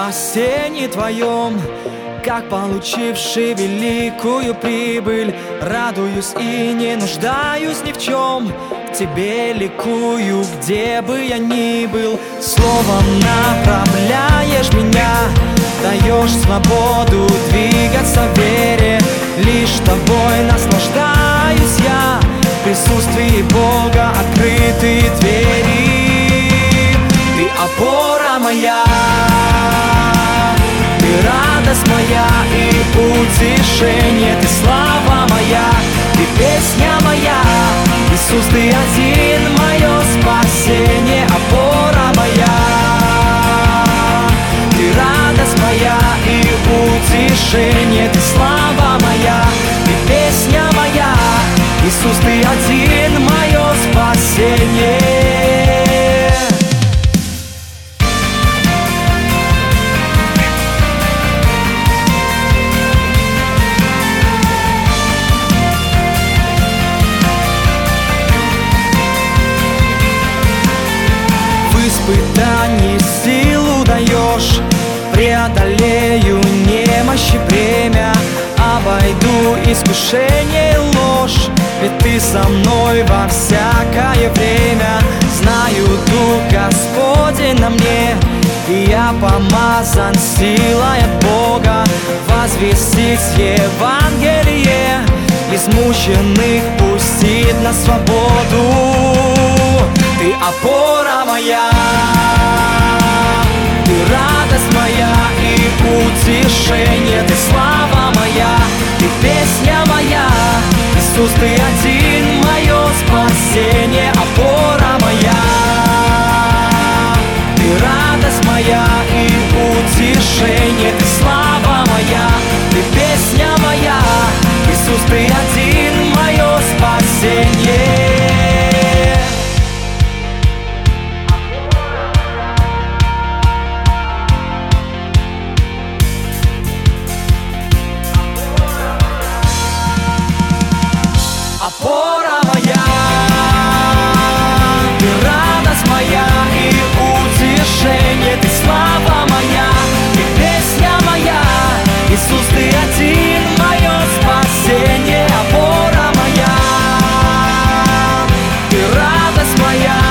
спасении Твоем, как получивший великую прибыль. Радуюсь и не нуждаюсь ни в чем, в Тебе ликую, где бы я ни был. Словом направляешь меня, даешь свободу двигаться в вере. Лишь Тобой наслаждаюсь я, в присутствии Бога открытые двери. Ты опора моя, Ты радость моя и утешение, Ты слава моя, Ты песня моя. Иисус, Ты один, мое спасение, опора моя. Ты радость моя и утешение, Ты слава моя, Ты песня моя. Иисус, Ты один, мое спасение. В испытании силу даешь, преодолею немощи бремя, обойду искушение и ложь, ведь Ты со мной во всякое время. Знаю, Дух Господень на мне, и я помазан силой от Бога возвестить Евангелие, измученных пустить на свободу. Ты опора моя, Ты радость моя и утешение, Ты слава моя, Ты песня моя. Иисус, Ты один, мое спасение, опора моя. Ты радость моя и утешение, Ты слава моя, Ты песня моя. Иисус, Ты один, мое спасение. Опора моя, Ты радость моя и утешение, Ты слава моя, Ты песня моя. Иисус, Ты один, мое спасение, опора моя. Ты радость моя